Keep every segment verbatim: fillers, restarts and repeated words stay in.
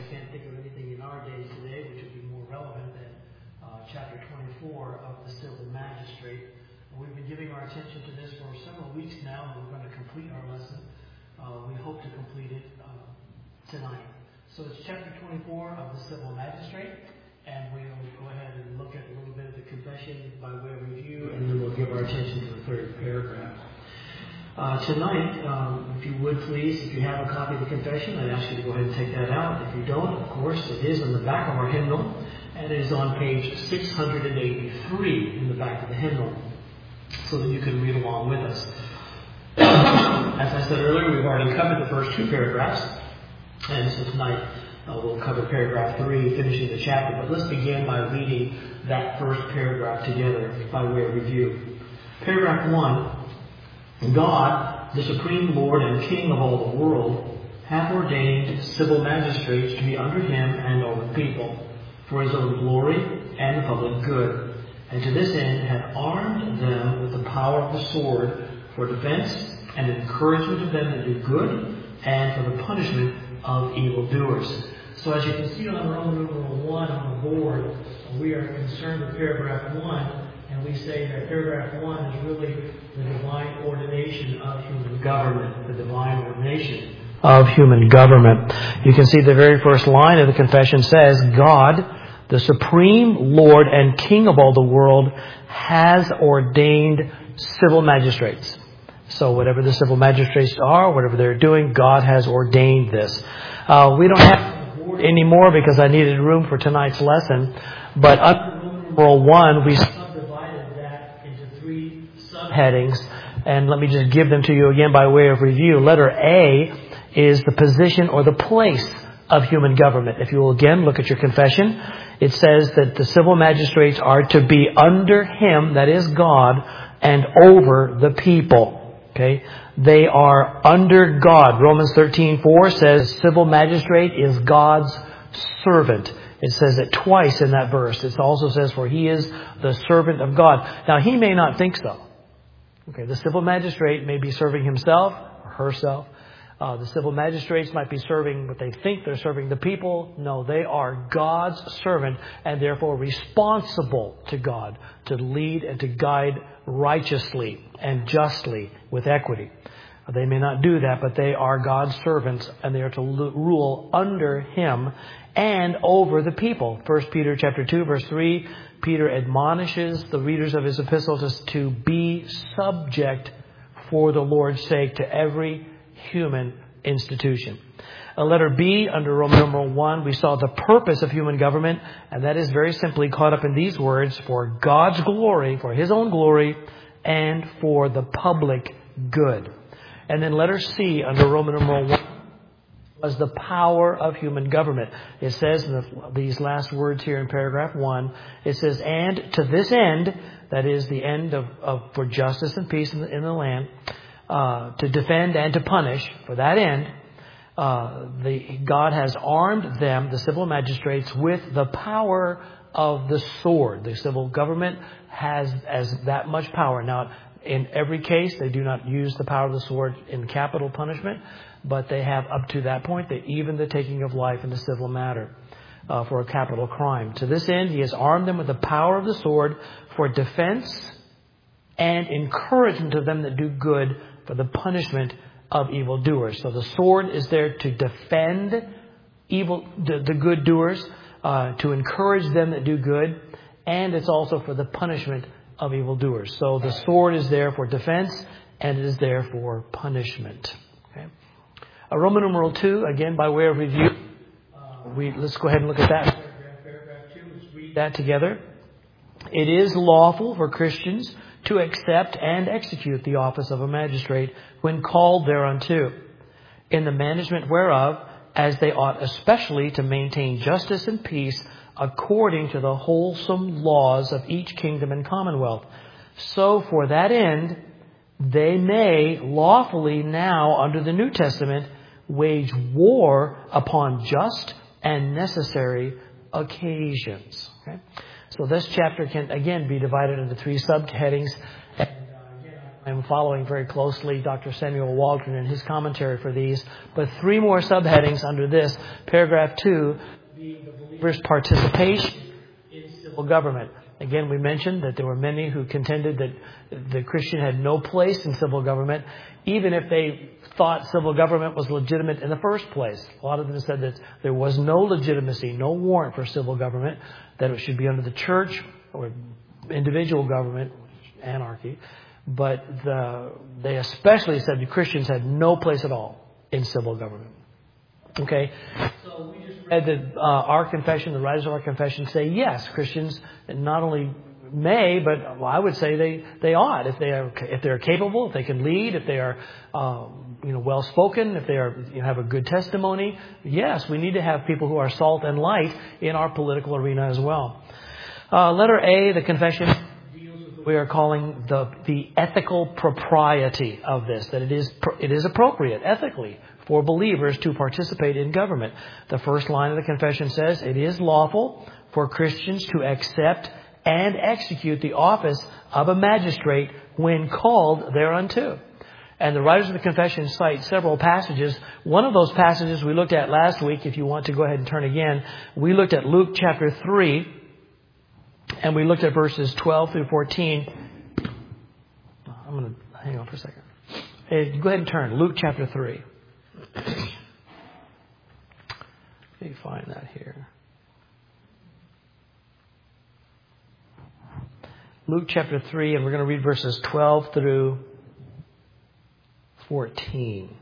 can't think of anything in our days today which would be more relevant than uh, chapter twenty-four of the Civil Magistrate. We've been giving our attention to this for several weeks now, and we're going to complete our lesson. Uh, we hope to complete it uh, tonight. So it's chapter twenty-four of the Civil Magistrate, and we'll go ahead and look at a little bit of the confession by way of review, and then we'll give our attention to the third paragraph. Uh, tonight, um, if you would please, if you have a copy of the confession, I'd ask you to go ahead and take that out. If you don't, of course, it is in the back of our hymnal, and it is on page six hundred eighty-three in the back of the hymnal, so that you can read along with us. As I said earlier, we've already covered the first two paragraphs, and so tonight uh, we'll cover paragraph three, finishing the chapter. But let's begin by reading that first paragraph together by way of review. Paragraph one, God, the supreme Lord and King of all the world, hath ordained civil magistrates to be under him and over the people, for his own glory and the public good, and to this end hath armed them with the power of the sword for defense and encouragement of them that do good, and for the punishment of evildoers. So as you can see on Roman numeral one on the board, we are concerned with paragraph one, and we say that paragraph one is really the divine ordination of human government, the divine ordination of human government. You can see the very first line of the confession says, God, the supreme Lord and King of all the world, has ordained civil magistrates. So whatever the civil magistrates are, whatever they're doing, God has ordained this. Uh, we don't have the board anymore because I needed room for tonight's lesson. But under numeral one, we subdivided that into three subheadings. And let me just give them to you again by way of review. Letter A is the position or the place of human government. If you will again look at your confession, it says that the civil magistrates are to be under him, that is God, and over the people. Okay, they are under God. Romans thirteen four says civil magistrate is God's servant. It says it twice in that verse. It also says, for he is the servant of God. Now, he may not think so. Okay, the civil magistrate may be serving himself or herself. Uh, the civil magistrates might be serving what they think they're serving the people. No, they are God's servant and therefore responsible to God to lead and to guide righteously and justly with equity. They may not do that, but they are God's servants and they are to rule under him and over the people. First Peter chapter two, verse three, Peter admonishes the readers of his epistles to be subject for the Lord's sake to every human institution. A letter B under Roman numeral one, we saw the purpose of human government, and that is very simply caught up in these words, for God's glory, for his own glory, and for the public good. And then letter C under Roman numeral one was the power of human government. It says in the, these last words here in paragraph one, it says, and to this end, that is the end of, of for justice and peace in the, in the land, Uh, to defend and to punish. For that end, uh, the God has armed them, the civil magistrates, with the power of the sword. The civil government has as that much power. Now, in every case, they do not use the power of the sword in capital punishment, but they have up to that point, that even the taking of life in a civil matter uh, for a capital crime. To this end, he has armed them with the power of the sword for defense and encouragement of them that do good, for the punishment of evildoers. So the sword is there to defend evil, the, the good doers, uh, to encourage them that do good, and it's also for the punishment of evildoers. So the sword is there for defense, and it is there for punishment. Okay. Uh, Roman numeral two, again by way of review. Uh, we let's go ahead and look at that. Paragraph, paragraph two. Let's read that together. It is lawful for Christians to accept and execute the office of a magistrate when called thereunto, in the management whereof, as they ought especially to maintain justice and peace according to the wholesome laws of each kingdom and commonwealth. So for that end, they may lawfully now, under the New Testament, wage war upon just and necessary occasions. Okay? So this chapter can, again, be divided into three subheadings. And, uh, again, I'm following very closely Doctor Samuel Waldron and his commentary for these. But three more subheadings under this. Paragraph two, being the believer's participation in civil government. Again, we mentioned that there were many who contended that the Christian had no place in civil government, even if they thought civil government was legitimate in the first place. A lot of them said that there was no legitimacy, no warrant for civil government, that it should be under the church or individual government, anarchy. But the, they especially said the Christians had no place at all in civil government. Okay? So we just read that uh, our confession, the writers of our confession say, yes, Christians not only may, but well, I would say they, they ought. If they are if they're capable, if they can lead, if they are um, you know well spoken, if they are you know, have a good testimony, yes, we need to have people who are salt and light in our political arena as well. Uh, letter A, the confession deals with what we are calling the the ethical propriety of this. That it is it is appropriate ethically for believers to participate in government. The first line of the confession says it is lawful for Christians to accept and execute the office of a magistrate when called thereunto. And the writers of the confession cite several passages. One of those passages we looked at last week, if you want to go ahead and turn again, we looked at Luke chapter three, and we looked at verses twelve through fourteen. I'm going to hang on for a second. Hey, go ahead and turn. Luke chapter three. Let me find that here. Luke chapter three, and we're going to read verses twelve through fourteen.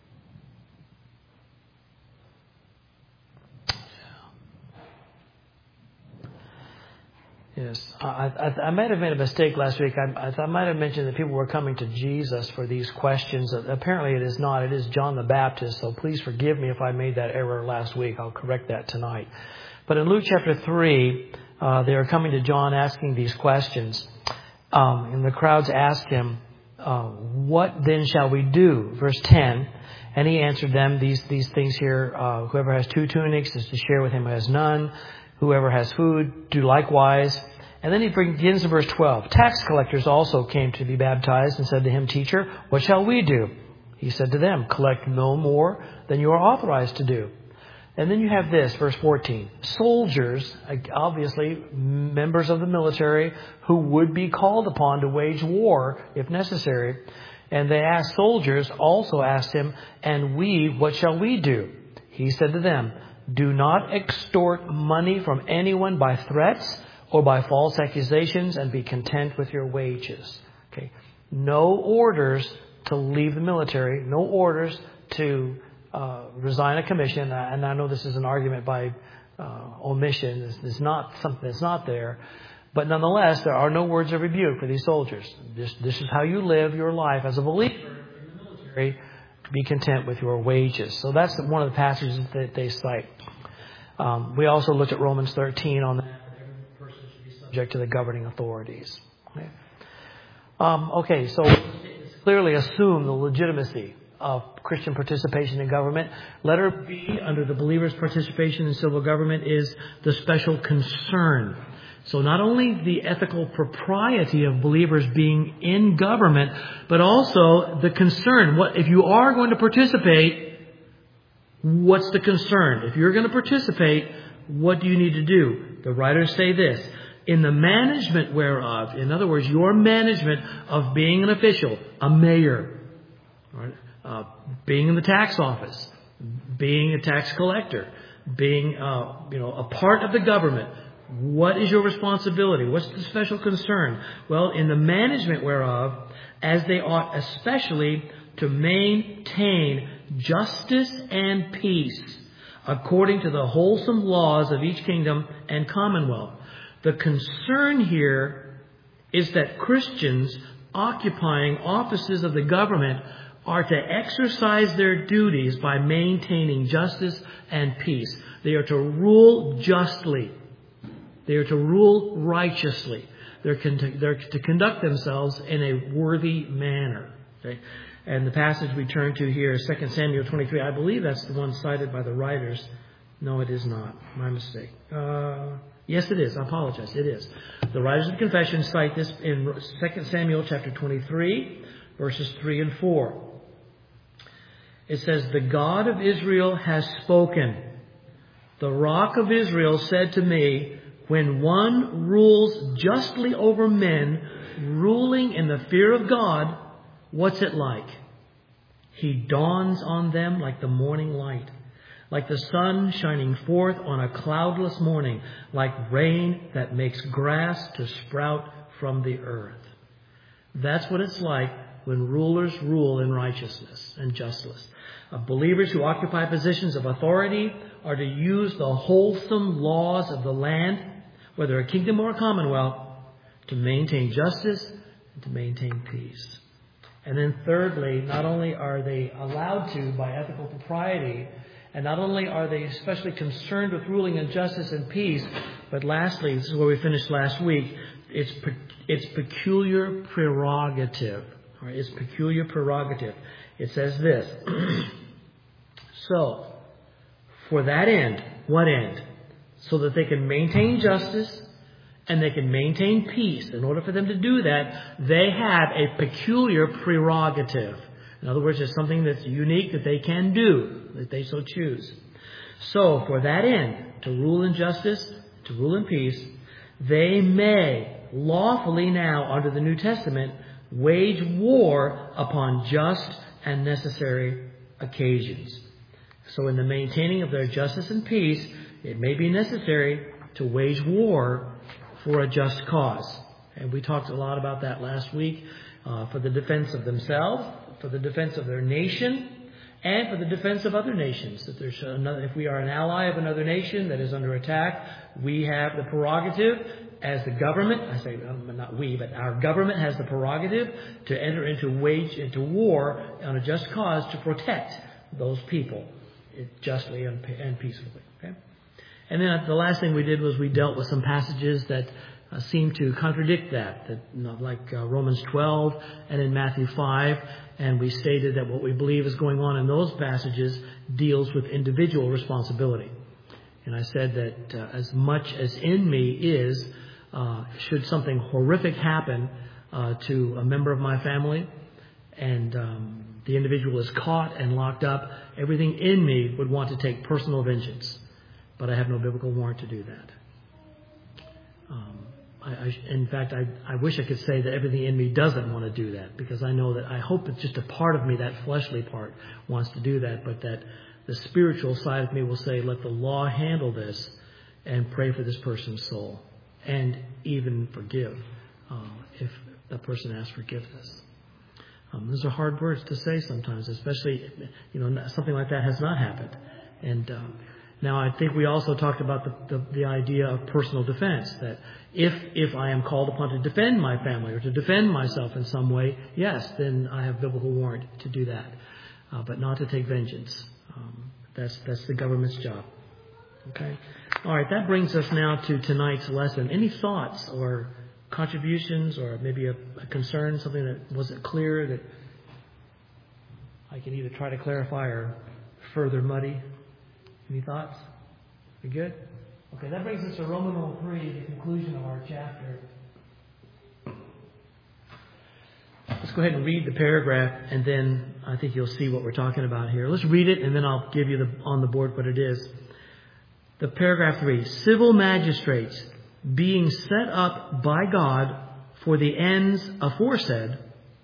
Yes, I, I, I might have made a mistake last week. I, I, I might have mentioned that people were coming to Jesus for these questions. Apparently it is not. It is John the Baptist, so please forgive me if I made that error last week. I'll correct that tonight. But in Luke chapter three, uh, they are coming to John asking these questions. Um, and the crowds asked him, uh, what then shall we do? Verse ten, and he answered them, these, these things here, uh, whoever has two tunics is to share with him who has none. Whoever has food, do likewise. And then he begins in verse twelve. Tax collectors also came to be baptized and said to him, Teacher, what shall we do? He said to them, collect no more than you are authorized to do. And then you have this, verse fourteen. Soldiers, obviously members of the military, who would be called upon to wage war if necessary. And they asked, soldiers also asked him, and we, what shall we do? He said to them, do not extort money from anyone by threats or by false accusations, and be content with your wages. Okay. No orders to leave the military. No orders to uh, resign a commission. And I know this is an argument by uh, omission. This is not something that's not there. But nonetheless, there are no words of rebuke for these soldiers. This, this is how you live your life as a believer in the military. Be content with your wages. So that's one of the passages that they cite. Um, we also looked at Romans thirteen on that. Every person should be subject to the governing authorities. Okay, um, okay so it's clearly assume the legitimacy of Christian participation in government. Letter B, under the believer's participation in civil government, is the special concern. So not only the ethical propriety of believers being in government, but also the concern. What if you are going to participate? What's the concern? If you're going to participate, what do you need to do? The writers say this: in the management whereof, in other words, your management of being an official, a mayor, right? uh, being in the tax office, being a tax collector, being uh, you know a part of the government. What is your responsibility? What's the special concern? Well, in the management whereof, as they ought especially to maintain justice and peace according to the wholesome laws of each kingdom and commonwealth. The concern here is that Christians occupying offices of the government are to exercise their duties by maintaining justice and peace. They are to rule justly. They are to rule righteously. They're, con- they're to conduct themselves in a worthy manner. Okay? And the passage we turn to here is Second Samuel twenty-three. I believe that's the one cited by the writers. No, it is not. My mistake. Uh, yes, it is. I apologize. It is. The writers of the confession cite this in Second Samuel chapter twenty-three, verses three and four. It says, "The God of Israel has spoken. The Rock of Israel said to me, when one rules justly over men, ruling in the fear of God, what's it like? He dawns on them like the morning light, like the sun shining forth on a cloudless morning, like rain that makes grass to sprout from the earth." That's what it's like when rulers rule in righteousness and justice. Uh, believers who occupy positions of authority are to use the wholesome laws of the land, whether a kingdom or a commonwealth, to maintain justice and to maintain peace. And then thirdly, not only are they allowed to by ethical propriety, and not only are they especially concerned with ruling in justice and peace, but lastly, this is where we finished last week, it's it's peculiar prerogative. All right, it's peculiar prerogative. It says this. So, for that end, what end? So that they can maintain justice and they can maintain peace. In order for them to do that, they have a peculiar prerogative. In other words, it's something that's unique that they can do, that they so choose. So, for that end, to rule in justice, to rule in peace, they may lawfully now, under the New Testament, wage war upon just and necessary occasions. So in the maintaining of their justice and peace, it may be necessary to wage war for a just cause. And we talked a lot about that last week, uh, for the defense of themselves, for the defense of their nation, and for the defense of other nations. That there's another, if we are an ally of another nation that is under attack, we have the prerogative as the government, I say um, not we, but our government has the prerogative to enter into wage into war on a just cause to protect those people justly and, and peacefully. Okay? And then the last thing we did was we dealt with some passages that uh, seem to contradict that, that you know, like uh, Romans twelve and in Matthew five. And we stated that what we believe is going on in those passages deals with individual responsibility. And I said that uh, as much as in me is, uh, should something horrific happen uh, to a member of my family, and um, the individual is caught and locked up, everything in me would want to take personal vengeance. But I have no biblical warrant to do that. Um, I, I, in fact, I, I wish I could say that everything in me doesn't want to do that, because I know that I hope that just a part of me, that fleshly part, wants to do that, but that the spiritual side of me will say, let the law handle this and pray for this person's soul and even forgive uh, if the person asks forgiveness. Um, those are hard words to say sometimes, especially, you know, something like that has not happened. And uh, now I think we also talked about the, the, the idea of personal defense, that if if I am called upon to defend my family or to defend myself in some way, yes, then I have biblical warrant to do that, uh, but not to take vengeance. Um, that's that's the government's job. Okay? All right, that brings us now to tonight's lesson. Any thoughts or contributions, or maybe a, a concern, something that wasn't clear that I can either try to clarify or further muddy? Any thoughts? We good? Okay, that brings us to Romans three, the conclusion of our chapter. Let's go ahead and read the paragraph, and then I think you'll see what we're talking about here. Let's read it, and then I'll give you the, on the board what it is. The paragraph three, civil magistrates being set up by God for the ends aforesaid,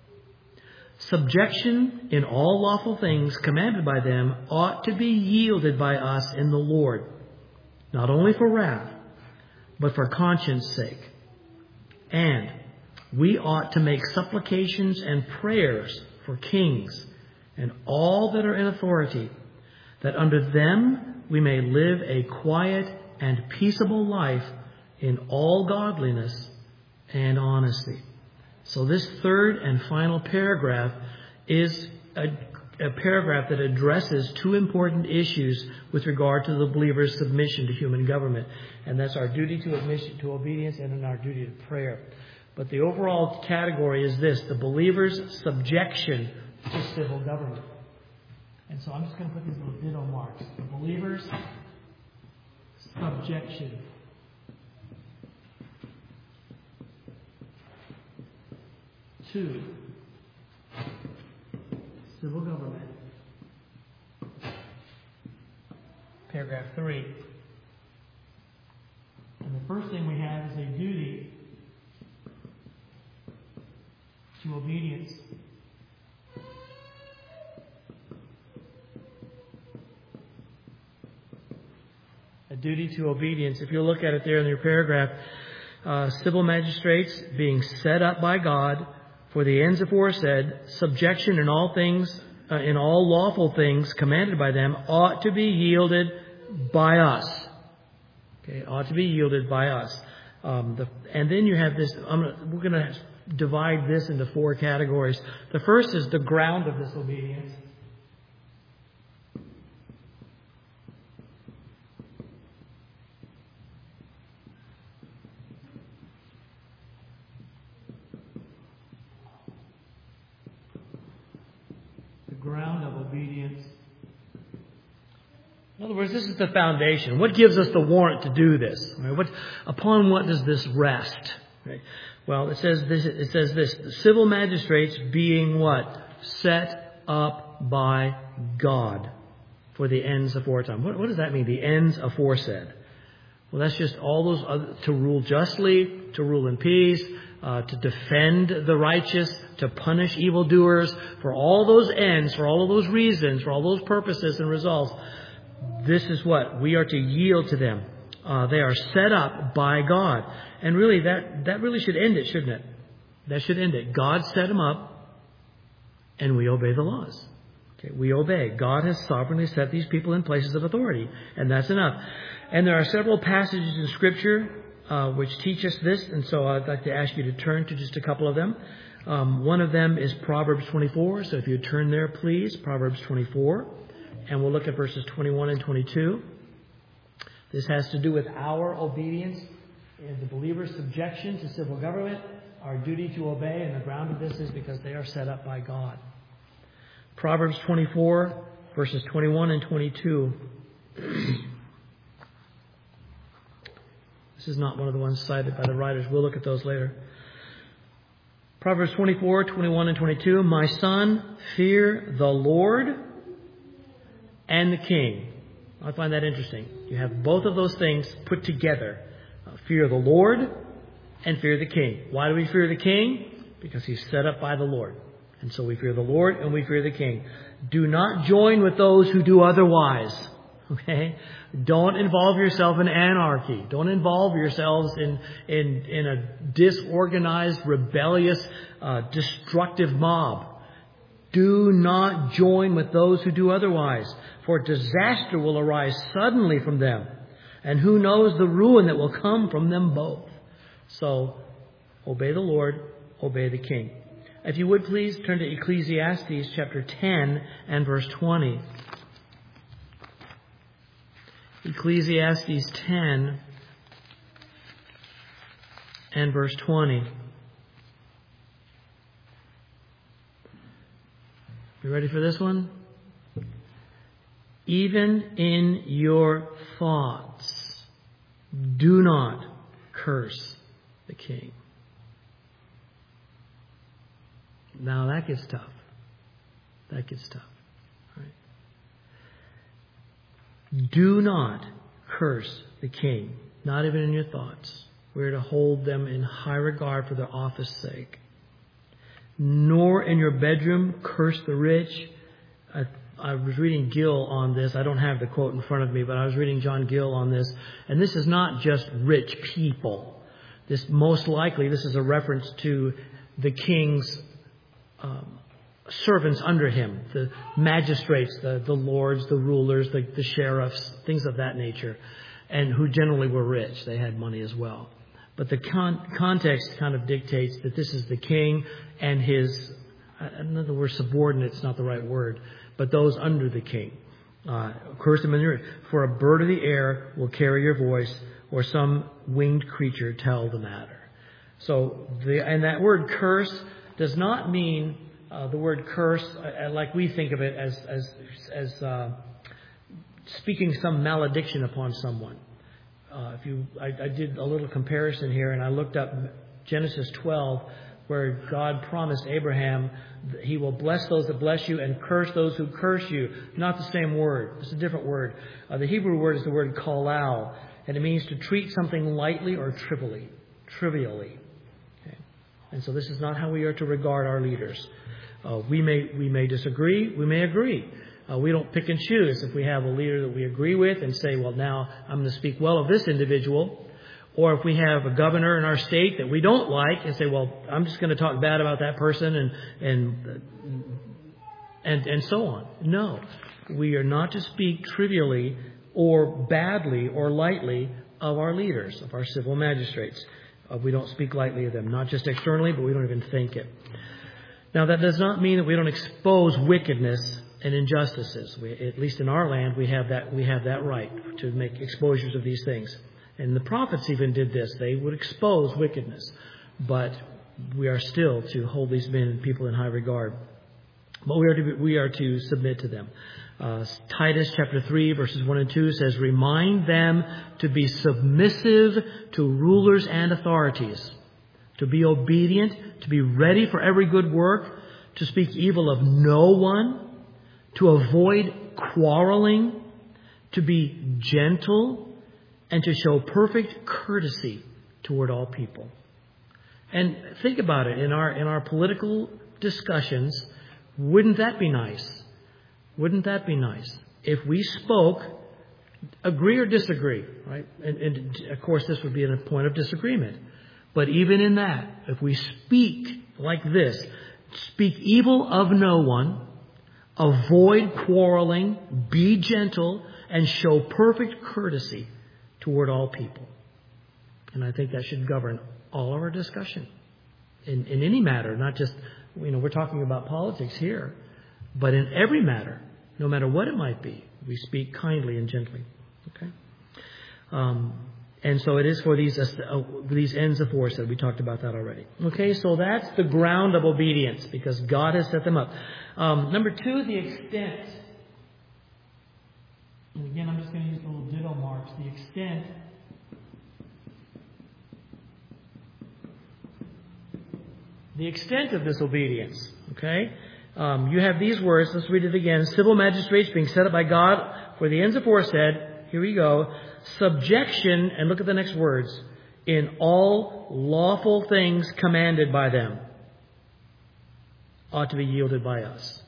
subjection in all lawful things commanded by them ought to be yielded by us in the Lord, not only for wrath, but for conscience sake. And we ought to make supplications and prayers for kings and all that are in authority, that under them we may live a quiet and peaceable life in all godliness and honesty. So this third and final paragraph is a, a paragraph that addresses two important issues with regard to the believer's submission to human government. And that's our duty to admission to obedience and in our duty to prayer. But the overall category is this: the believer's subjection to civil government. And so I'm just going to put these little ditto marks. The believer's subjection to civil government. Paragraph three. And the first thing we have is a duty to obedience. A duty to obedience. If you look at it there in your paragraph, uh, civil magistrates being set up by God for the ends aforesaid, subjection in all things, uh, in all lawful things commanded by them, ought to be yielded by us. Okay, ought to be yielded by us. Um, the, and then you have this. I'm gonna, we're going to divide this into four categories. The first is the ground of this obedience. Ground of obedience. In other words, this is the foundation. What gives us the warrant to do this? Right? What, upon what does this rest? Right? Well, it says this. It says this: the civil magistrates being what? Set up by God for the ends aforetime. What, what does that mean? The ends aforesaid. Well, that's just all those other, to rule justly, to rule in peace, uh, to defend the righteous, to punish evildoers, for all those ends, for all of those reasons, for all those purposes and results. This is what we are to yield to them. Uh, they are set up by God, and really that that really should end it, shouldn't it? That should end it. God set them up, and we obey the laws. Okay, we obey. God has sovereignly set these people in places of authority, and that's enough. And there are several passages in Scripture uh, which teach us this, and so I'd like to ask you to turn to just a couple of them. Um, one of them is Proverbs twenty-four, so if you turn there, please, Proverbs twenty-four, and we'll look at verses twenty-one and twenty-two. This has to do with our obedience and the believer's subjection to civil government, our duty to obey, and the ground of this is because they are set up by God. Proverbs twenty-four, verses twenty-one and twenty-two. This is not one of the ones cited by the writers. We'll look at those later. Proverbs twenty-four, twenty-one and twenty-two. My son, fear the Lord and the king. I find that interesting. You have both of those things put together. Uh, fear the Lord and fear the king. Why do we fear the king? Because he's set up by the Lord. And so we fear the Lord and we fear the king. Do not join with those who do otherwise. Okay? Don't involve yourself in anarchy. Don't involve yourselves in in, in a disorganized, rebellious, uh, destructive mob. Do not join with those who do otherwise, for disaster will arise suddenly from them, and who knows the ruin that will come from them both. So, obey the Lord, obey the king. If you would please turn to Ecclesiastes chapter ten and verse twenty. Ecclesiastes ten and verse twenty. You ready for this one? Even in your thoughts, do not curse the king. Now that gets tough. That gets tough. Right? Do not curse the king, not even in your thoughts. We're to hold them in high regard for their office sake. Nor in your bedroom curse the rich. I, I was reading Gill on this. I don't have the quote in front of me, but I was reading John Gill on this. And this is not just rich people. This most likely, this is a reference to the king's um, servants under him, the magistrates, the, the lords, the rulers, the, the sheriffs, things of that nature, and who generally were rich. They had money as well. But the con- context kind of dictates that this is the king and his, in other words, subordinates, not the right word, but those under the king. Uh, curse them in your, for a bird of the air will carry your voice, or some winged creature tell the matter. So, the, and that word curse does not mean uh, the word curse uh, like we think of it as as as uh, speaking some malediction upon someone. Uh, if you, I, I did a little comparison here, and I looked up Genesis twelve. where God promised Abraham, He will bless those that bless you and curse those who curse you. Not the same word. It's a different word. Uh, the Hebrew word is the word kalal, and it means to treat something lightly or trivially. Trivially. Okay. And so this is not how we are to regard our leaders. Uh, we may we may disagree. We may agree. Uh, we don't pick and choose. If we have a leader that we agree with and say, well, now I'm going to speak well of this individual. Or if we have a governor in our state that we don't like and say, well, I'm just going to talk bad about that person and and and and so on. No, we are not to speak trivially or badly or lightly of our leaders, of our civil magistrates. Uh, we don't speak lightly of them, not just externally, but we don't even think it. Now, that does not mean that we don't expose wickedness and injustices. We, at least in our land, we have that we have that right to make exposures of these things. And the prophets even did this. They would expose wickedness. But we are still to hold these men and people in high regard. But we are to, be, we are to submit to them. Uh, Titus chapter three, verses one and two says, remind them to be submissive to rulers and authorities, to be obedient, to be ready for every good work, to speak evil of no one, to avoid quarreling, to be gentle, and to show perfect courtesy toward all people. And think about it, in our in our political discussions, wouldn't that be nice? Wouldn't that be nice? If we spoke, agree or disagree, right? And, and of course, this would be a point of disagreement. But even in that, if we speak like this, speak evil of no one, avoid quarreling, be gentle, and show perfect courtesy toward all people. And I think that should govern all of our discussion in, in any matter, not just, you know, we're talking about politics here, but in every matter, no matter what it might be, we speak kindly and gently. Okay? Um, and so it is for these uh, these ends aforesaid. We talked about that already. Okay, so that's the ground of obedience because God has set them up. Um, number two, the extent. And again, I'm just going to use the little ditto marks. The extent the extent of this obedience. Okay? Um, you have these words. Let's read it again. Civil magistrates being set up by God for the ends aforesaid. Here we go. Subjection, and look at the next words. In all lawful things commanded by them ought to be yielded by us.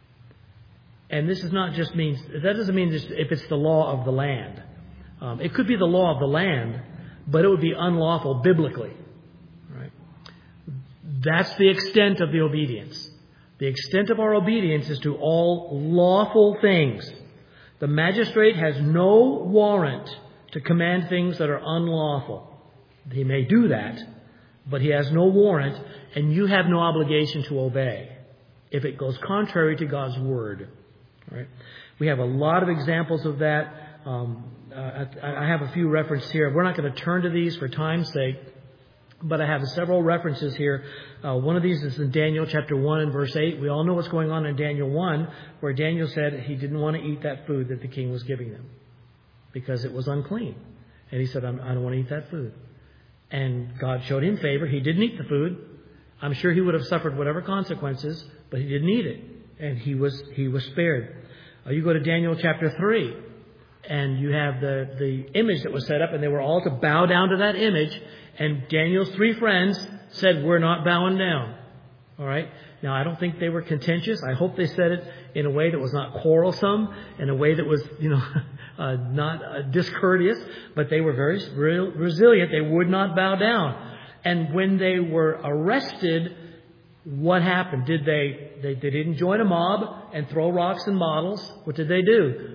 And this is not just means, that doesn't mean just if it's the law of the land. Um, it could be the law of the land, but it would be unlawful biblically. Right? That's the extent of the obedience. The extent of our obedience is to all lawful things. The magistrate has no warrant to command things that are unlawful. He may do that, but he has no warrant, and you have no obligation to obey if it goes contrary to God's word. Right? We have a lot of examples of that. Um, uh, I, I have a few references here. We're not going to turn to these for time's sake, but I have several references here. Uh, one of these is in Daniel chapter one and verse eight. We all know what's going on in Daniel one, where Daniel said he didn't want to eat that food that the king was giving them because it was unclean. And he said, I don't want to eat that food. And God showed him favor. He didn't eat the food. I'm sure he would have suffered whatever consequences, but he didn't eat it. And he was he was spared. Uh, you go to Daniel chapter three, and you have the, the image that was set up, and they were all to bow down to that image. And Daniel's three friends said, we're not bowing down. All right? Now, I don't think they were contentious. I hope they said it in a way that was not quarrelsome, in a way that was, you know, uh, not uh, discourteous, but they were very re- resilient. They would not bow down. And when they were arrested, what happened? Did they, they, they didn't join a mob and throw rocks and bottles. What did they do?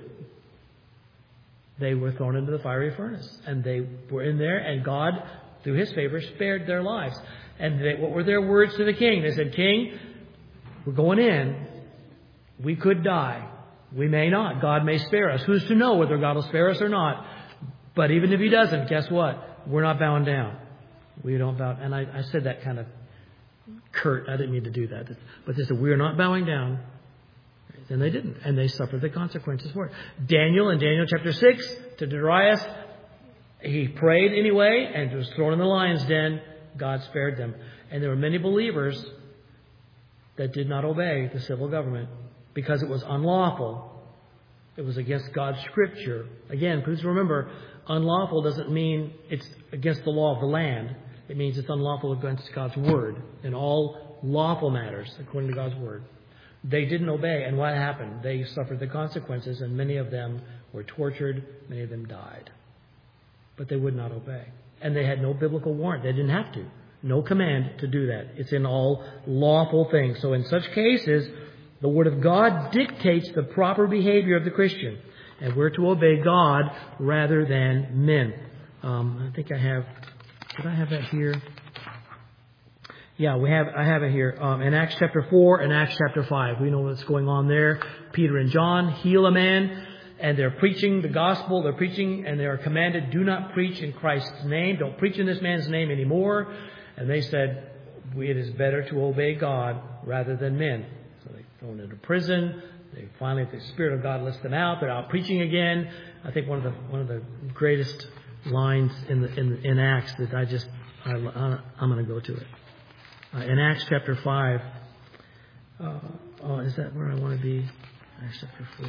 They were thrown into the fiery furnace. And they were in there, and God, through His favor, spared their lives. And they, what were their words to the king? They said, King, we're going in. We could die. We may not. God may spare us. Who's to know whether God will spare us or not? But even if He doesn't, guess what? We're not bowing down. We don't bow. And I, I said that kind of curt. I didn't mean to do that. But they said, we are not bowing down. And they didn't. And they suffered the consequences for it. Daniel, in Daniel chapter six, to Darius, he prayed anyway and was thrown in the lion's den. God spared them. And there were many believers that did not obey the civil government because it was unlawful. It was against God's Scripture. Again, please remember, unlawful doesn't mean it's against the law of the land. It means it's unlawful against God's Word in all lawful matters, according to God's Word. They didn't obey, and what happened? They suffered the consequences, and many of them were tortured. Many of them died. But they would not obey. And they had no biblical warrant. They didn't have to. No command to do that. It's in all lawful things. So in such cases, the Word of God dictates the proper behavior of the Christian. And we're to obey God rather than men. Um, I think I have... Did I have that here? Yeah, we have. I have it here. Um, in Acts chapter four and Acts chapter five. We know what's going on there. Peter and John heal a man, and they're preaching the gospel. They're preaching, and they are commanded, do not preach in Christ's name. Don't preach in this man's name anymore. And they said, it is better to obey God rather than men. So they're thrown into prison. They finally, the Spirit of God lets them out. They're out preaching again. I think one of the one of the greatest lines in the in, in Acts that I just I, I'm going to go to it. Uh, in Acts chapter five, uh, oh, is that where I want to be? Acts chapter four.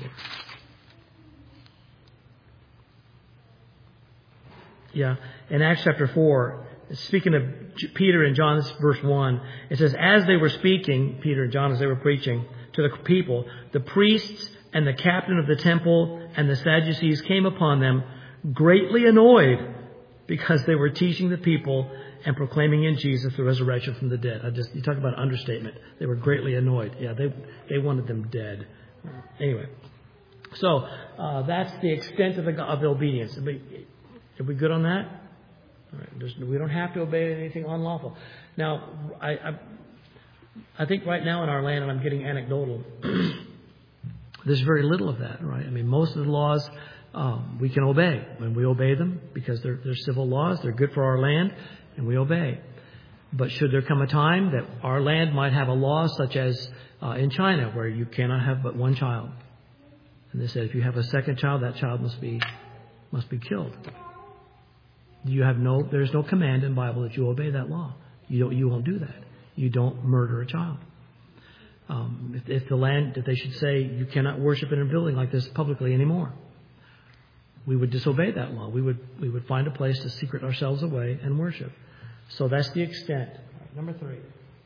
Yeah, in Acts chapter four, speaking of Peter and John, this is verse one. It says, as they were speaking, Peter and John, as they were preaching to the people, the priests and the captain of the temple and the Sadducees came upon them, greatly annoyed because they were teaching the people and proclaiming in Jesus the resurrection from the dead. I just, you talk about understatement. They were greatly annoyed. Yeah, they they wanted them dead. Anyway, so uh, that's the extent of the of the obedience. Are we, are we good on that? All right, there's, we don't have to obey anything unlawful. Now, I, I I think right now in our land, and I'm getting anecdotal, there's very little of that, right? I mean, most of the laws um, we can obey. When we obey them, because they're, they're civil laws, they're good for our land, and we obey. But should there come a time that our land might have a law such as uh, in China, where you cannot have but one child, and they said if you have a second child, that child must be must be killed. You have no, there's no command in the Bible that you obey that law. You don't, you won't do that. You don't murder a child. Um, if, if the land, if they should say you cannot worship in a building like this publicly anymore, we would disobey that law. We would we would find a place to secret ourselves away and worship. So that's the extent. Number three.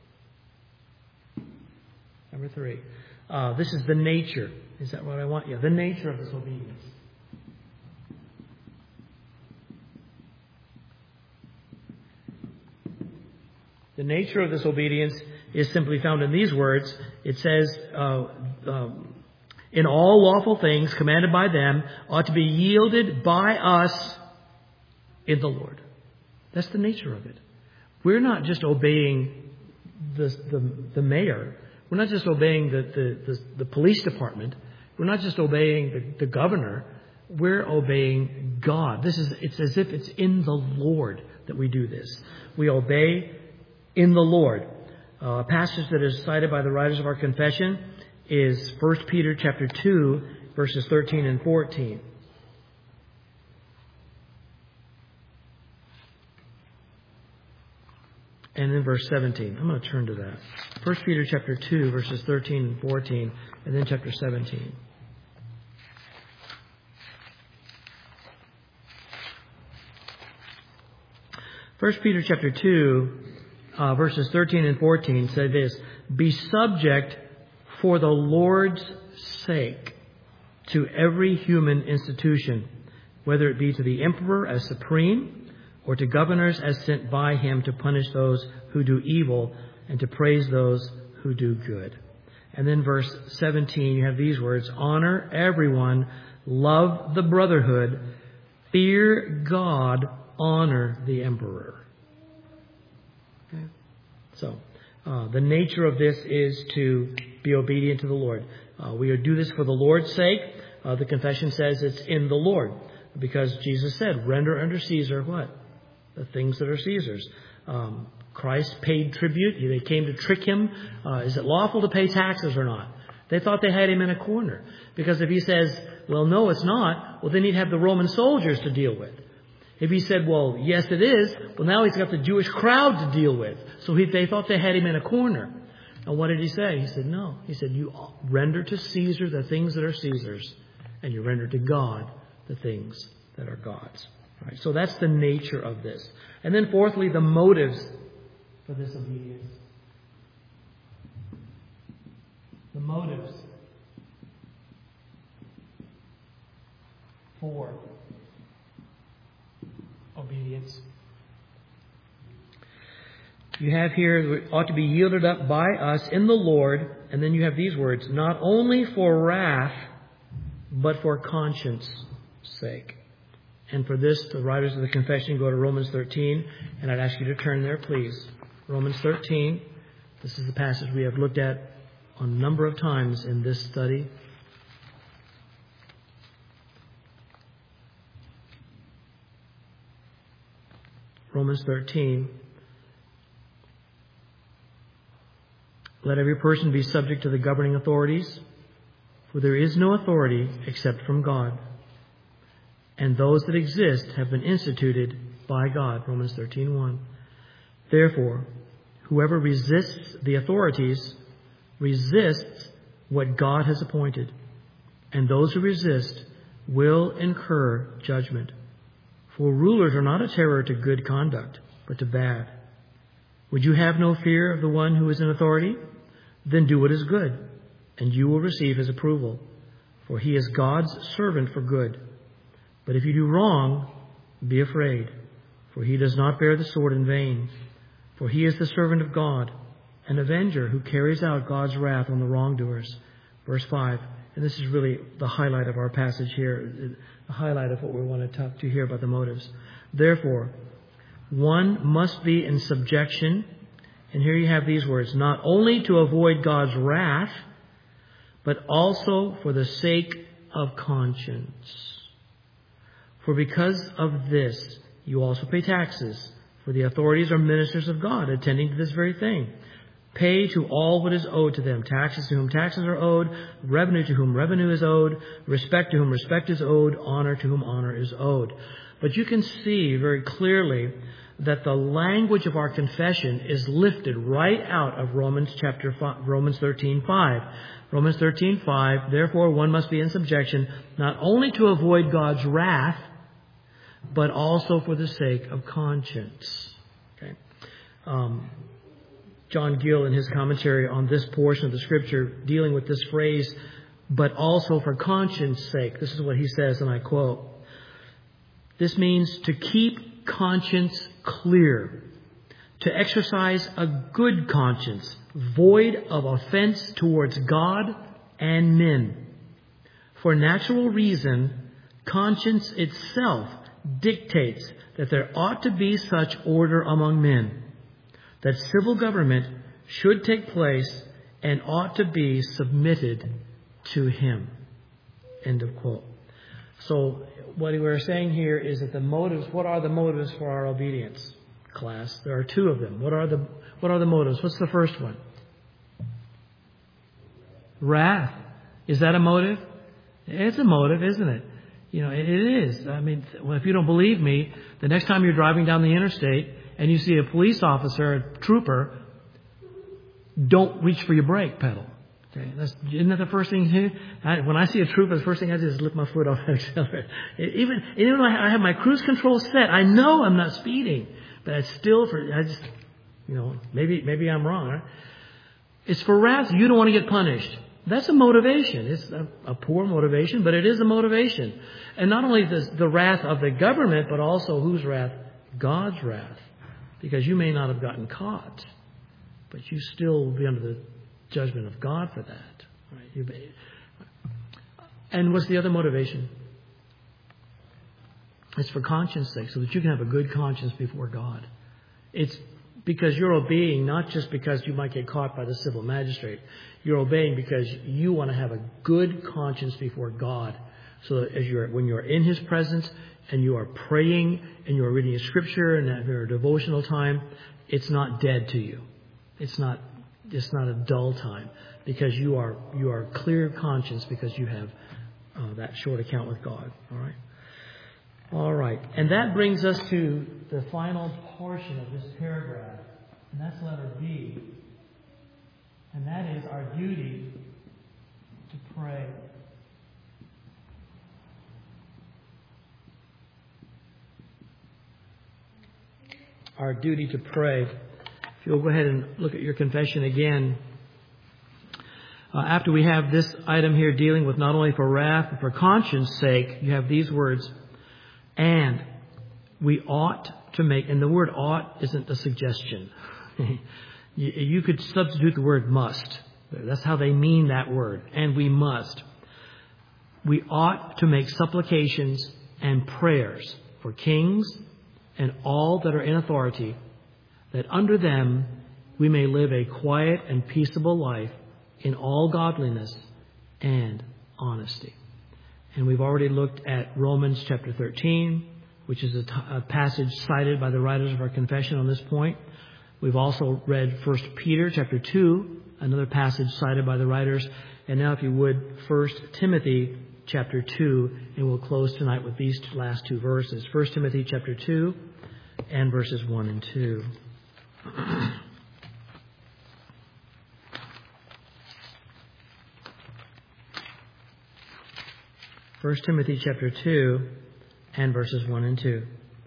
Number three. Uh, this is the nature. Is that what I want? Yeah, the nature of this obedience. The nature of this obedience is simply found in these words. It says, uh, um, in all lawful things commanded by them ought to be yielded by us in the Lord. That's the nature of it. We're not just obeying the the, the mayor. We're not just obeying the, the, the, the police department. We're not just obeying the, the governor. We're obeying God. This is it's as if it's in the Lord that we do this. We obey in the Lord. Uh, a passage that is cited by the writers of our confession is First Peter chapter two, verses thirteen and fourteen. And then verse seventeen. I'm going to turn to that. First Peter chapter two, verses thirteen and fourteen, and then chapter seventeen. First Peter chapter two, uh, verses thirteen and fourteen say this: be subject for the Lord's sake to every human institution, whether it be to the emperor as supreme, or to governors as sent by him to punish those who do evil and to praise those who do good. And then verse seventeen, you have these words: honor everyone, love the brotherhood, fear God, honor the emperor. Okay? So, uh, the nature of this is to be obedient to the Lord. Uh, we do this for the Lord's sake. Uh, the confession says it's in the Lord, because Jesus said, render unto Caesar what? The things that are Caesar's. Um, Christ paid tribute. They came to trick him. Uh, is it lawful to pay taxes or not? They thought they had him in a corner. Because if he says, well, no, it's not, well, then he'd have the Roman soldiers to deal with. If he said, well, yes, it is, well, now he's got the Jewish crowd to deal with. So he, they thought they had him in a corner. And what did he say? He said, no. He said, you render to Caesar the things that are Caesar's, and you render to God the things that are God's. Right? So that's the nature of this. And then fourthly, the motives for this obedience. The motives for obedience. You have here, ought to be yielded up by us in the Lord, and then you have these words, not only for wrath, but for conscience sake. And for this, the writers of the confession go to Romans thirteen, and I'd ask you to turn there, please. Romans thirteen. This is the passage we have looked at a number of times in this study. Romans thirteen. Let every person be subject to the governing authorities, for there is no authority except from God. And those that exist have been instituted by God. Romans thirteen one. Therefore, whoever resists the authorities resists what God has appointed. And those who resist will incur judgment. For rulers are not a terror to good conduct, but to bad. Would you have no fear of the one who is in authority? Then do what is good, and you will receive his approval. For he is God's servant for good. But if you do wrong, be afraid, for he does not bear the sword in vain. For he is the servant of God, an avenger who carries out God's wrath on the wrongdoers. Verse five, and this is really the highlight of our passage here, the highlight of what we want to talk to here about the motives. Therefore, one must be in subjection, and here you have these words, not only to avoid God's wrath, but also for the sake of conscience. For because of this, you also pay taxes, for the authorities are ministers of God, attending to this very thing. Pay to all what is owed to them, taxes to whom taxes are owed, revenue to whom revenue is owed, respect to whom respect is owed, honor to whom honor is owed. But you can see very clearly that the language of our confession is lifted right out of Romans chapter five, Romans thirteen five. Romans thirteen five, therefore one must be in subjection, not only to avoid God's wrath, but also for the sake of conscience. Okay. Um, John Gill, in his commentary on this portion of the Scripture, dealing with this phrase, but also for conscience sake, this is what he says, and I quote, this means to keep conscience clear, to exercise a good conscience, void of offense towards God and men. For natural reason, conscience itself dictates that there ought to be such order among men, that civil government should take place and ought to be submitted to him. End of quote. So what we're saying here is that the motives, what are the motives for our obedience, class? There are two of them. What are the what are the motives? What's the first one? Wrath. Is that a motive? It's a motive, isn't it? You know, it, it is. I mean, well, if you don't believe me, the next time you're driving down the interstate and you see a police officer, a trooper, don't reach for your brake pedal. Okay, that's, isn't that the first thing you do? I, when I see a trooper, the first thing I do is lift my foot off the accelerator. Even, even when I have my cruise control set, I know I'm not speeding, but I still, for I just, you know, maybe maybe I'm wrong. Right? It's for wrath. You don't want to get punished. That's a motivation. It's a, a poor motivation, but it is a motivation. And not only the, the wrath of the government, but also whose wrath? God's wrath. Because you may not have gotten caught, but you still will be under the judgment of God for that. Right? You may, and what's the other motivation? It's for conscience sake, so that you can have a good conscience before God. It's because you're obeying, not just because you might get caught by the civil magistrate. You're obeying because you want to have a good conscience before God. So that as you're, when you're in His presence and you are praying and you are reading a scripture and having a devotional time, it's not dead to you. It's not, it's not a dull time because you are, you are clear conscience because you have uh, that short account with God. All right. All right. And that brings us to the final portion of this paragraph. And that's letter B. And that is our duty to pray. Our duty to pray. If you'll go ahead and look at your confession again. Uh, after we have this item here dealing with not only for wrath, but for conscience sake, you have these words. And we ought to make, and the word ought isn't a suggestion. you, you could substitute the word must. That's how they mean that word. And we must. We ought to make supplications and prayers for kings and all that are in authority, that under them we may live a quiet and peaceable life in all godliness and honesty. And we've already looked at Romans chapter thirteen, which is a, t- a passage cited by the writers of our confession on this point. We've also read First Peter chapter two, another passage cited by the writers. And now, if you would, First Timothy chapter two, and we'll close tonight with these last two verses. First Timothy chapter two and verses one and two. First Timothy chapter two and verses one and two.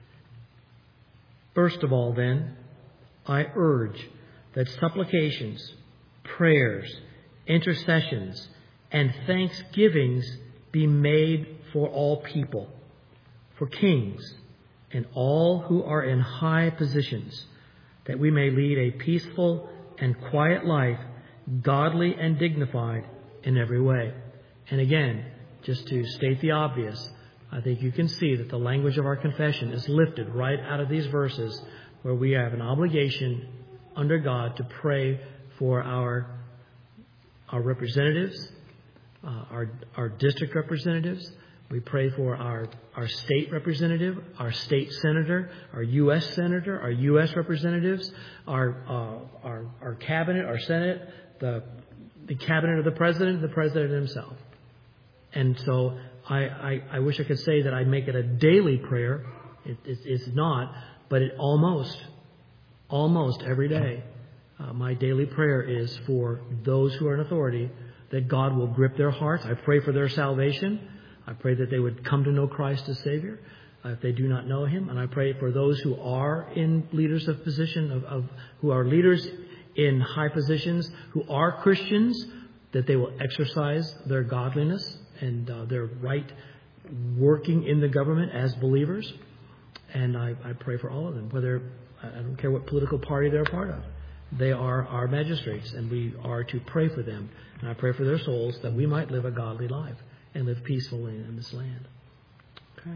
First of all, then, I urge that supplications, prayers, intercessions, and thanksgivings be made for all people, for kings, and all who are in high positions, that we may lead a peaceful and quiet life, godly and dignified in every way. And again, just to state the obvious, I think you can see that the language of our confession is lifted right out of these verses, where we have an obligation under God to pray for our our representatives, uh, our our district representatives. We pray for our, our state representative, our state senator, our U S senator, our U S representatives, our uh, our our cabinet, our Senate, the the cabinet of the president, the president himself. And so I, I, I wish I could say that I make it a daily prayer. It, it, it's not, but it almost, almost every day, uh, my daily prayer is for those who are in authority, that God will grip their hearts. I pray for their salvation. I pray that they would come to know Christ as Savior uh, if they do not know Him. And I pray for those who are in leaders of position, of, of who are leaders in high positions, who are Christians, that they will exercise their godliness and uh, their right working in the government as believers. And I, I pray for all of them, whether, I don't care what political party they're a part of. They are our magistrates, and we are to pray for them. And I pray for their souls, that we might live a godly life and live peacefully in this land. Okay.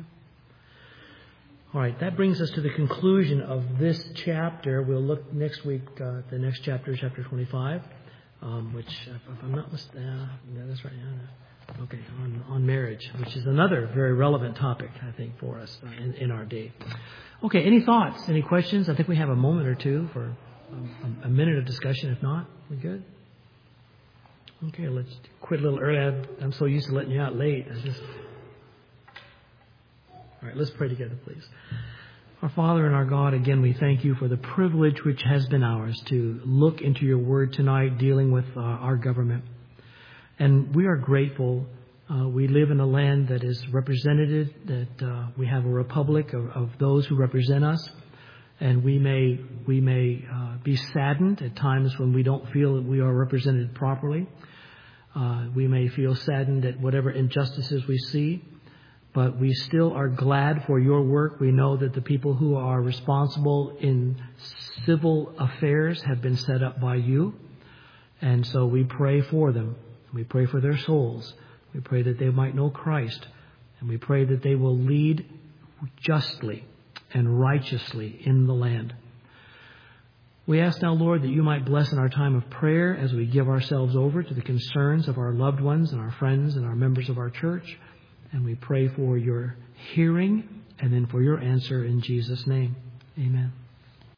All right, that brings us to the conclusion of this chapter. We'll look next week uh, at the next chapter, chapter twenty-five, um, which, if I'm not mistaken, uh, yeah, that's right. Yeah, okay, on, on marriage, which is another very relevant topic, I think, for us uh, in, in our day. Okay, any thoughts, any questions? I think we have a moment or two for um, a minute of discussion. If not, we good? Okay, let's quit a little early. I'm so used to letting you out late. I just... All right, let's pray together, please. Our Father and our God, again, we thank you for the privilege which has been ours to look into your word tonight, dealing with uh, our government. And we are grateful. Uh, we live in a land that is represented, that uh, we have a republic of, of those who represent us. And we may we may uh, be saddened at times when we don't feel that we are represented properly. Uh, we may feel saddened at whatever injustices we see. But we still are glad for your work. We know that the people who are responsible in civil affairs have been set up by you. And so we pray for them. We pray for their souls. We pray that they might know Christ. And we pray that they will lead justly and righteously in the land. We ask now, Lord, that you might bless in our time of prayer as we give ourselves over to the concerns of our loved ones and our friends and our members of our church. And we pray for your hearing and then for your answer in Jesus' name. Amen.